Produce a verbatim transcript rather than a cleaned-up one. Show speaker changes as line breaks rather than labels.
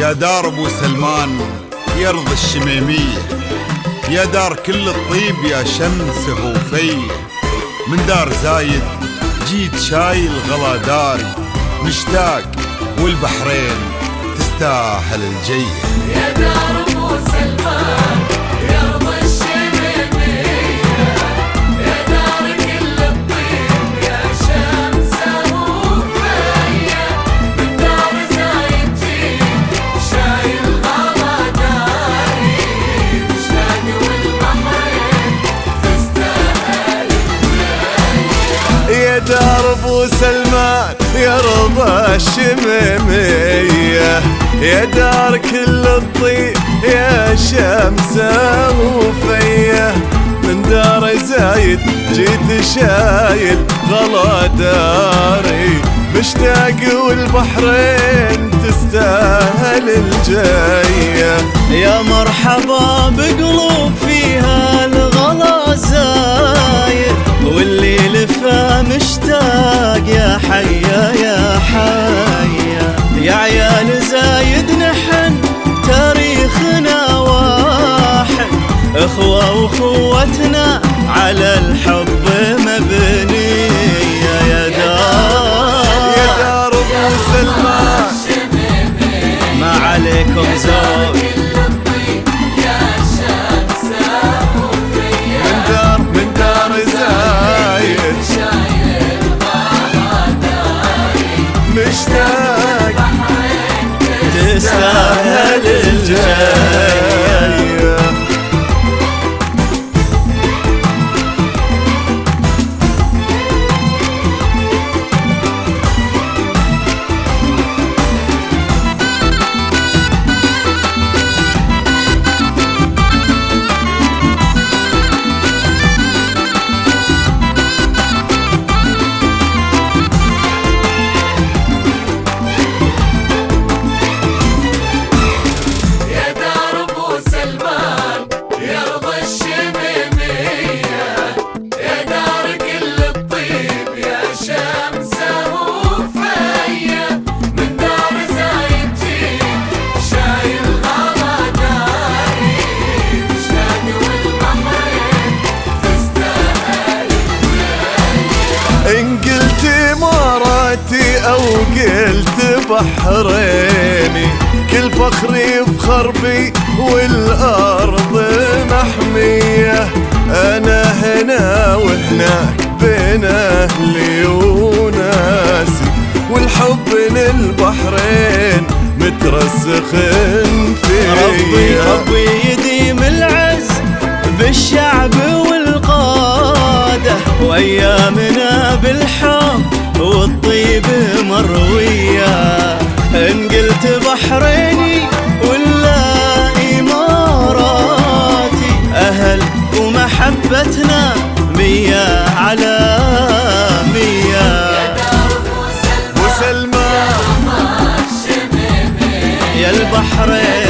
يا دار ابو سلمان يا ارض الشميمية، يا دار كل الطيب يا شمس هوفية. من دار زايد جيت شايل غلا داري، مشتاق والبحرين تستاهل الجية.
يا دار ابو سلمان يا ارض الشميمية، يا دار كل الطيب يا شمس هوفية. من دار زايد جيت شايل غلا داري، مشتاق والبحرين تستاهل الجية.
يا دار ابو سلمان يا رضا الشميمية، يا دار كل الطيب يا شمس وفية. من دار زايد جيت شايل غلا داري، مشتاق والبحرين تستاهل الجاية.
يا مرحبا بقلوب فيها الغلا زايد، واللي لفا مشتاق يا حيا يا حيا. يا عيال زايد نحن تاريخنا واحد، اخوة واخوتنا على الحب مبنية. يا دار
يا دار ابو سلمان
ما عليكم زود،
من دار من دار زايد مشتاق
تستاهل الجاية.
إن قلت إماراتي أو قلت بحريني، كل فخري بخربي والأرض محمية. أنا هنا وهناك بين أهلي وناسي، والحب للبحرين مترسخ فيا.
ربي ربي يديم العز بالشعب والقادة، وأيامنا بالحب والطيب مروية. إن قلت بحريني ولا إماراتي، أهل ومحبتنا مية على مية.
ابو سلمان
يا البحرين